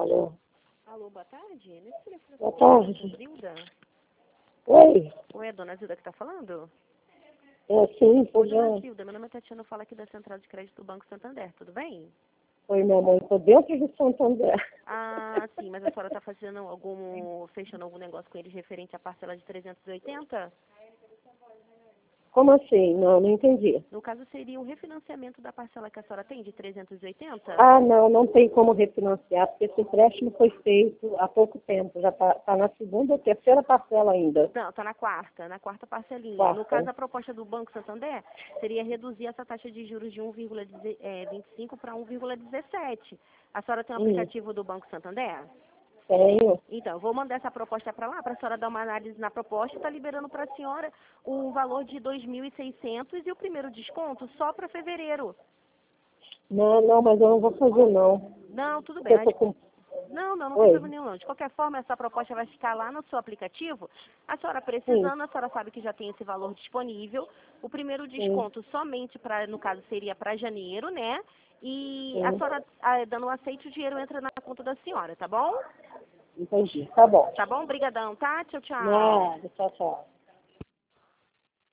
Alô? Alô, boa tarde. Nesse telefone Boa tarde. Zilda? Oi? Oi, é a dona Zilda que está falando? É, sim, Oi, pois dona é. Zilda, meu nome é Tatiana, eu falo aqui da Central de Crédito do Banco Santander, tudo bem? Oi, minha mãe, tô dentro de Santander. Ah, sim, mas a senhora está fechando algum negócio com eles referente à parcela de 380? Como assim? Não entendi. No caso, seria um refinanciamento da parcela que a senhora tem de 380? Ah, não tem como refinanciar, porque esse empréstimo foi feito há pouco tempo. Já tá na segunda ou terceira parcela ainda. Não, está na quarta parcelinha. No caso, Quarta. a proposta do Banco Santander seria reduzir essa taxa de juros de 1,25 para 1,17. A senhora tem um aplicativo do Banco Santander? Tenho. Então, eu vou mandar essa proposta para lá, para a senhora dar uma análise na proposta e está liberando para a senhora um valor de 2.600 e o primeiro desconto só para fevereiro. Não, mas eu não vou fazer, não. Não, tudo Porque bem, eu mas tô com... não tem Oi? problema nenhum não. De qualquer forma, essa proposta vai ficar lá no seu aplicativo. A senhora Sim, precisando, a senhora sabe que já tem esse valor disponível. O primeiro sim, desconto somente para, no caso, seria para janeiro, né? E a sim. senhora, dando o aceite, o dinheiro entra na conta da senhora, tá bom? Entendi. Tá bom. Tá bom? Brigadão, tá? Tchau, tchau. Nada, tchau, tchau.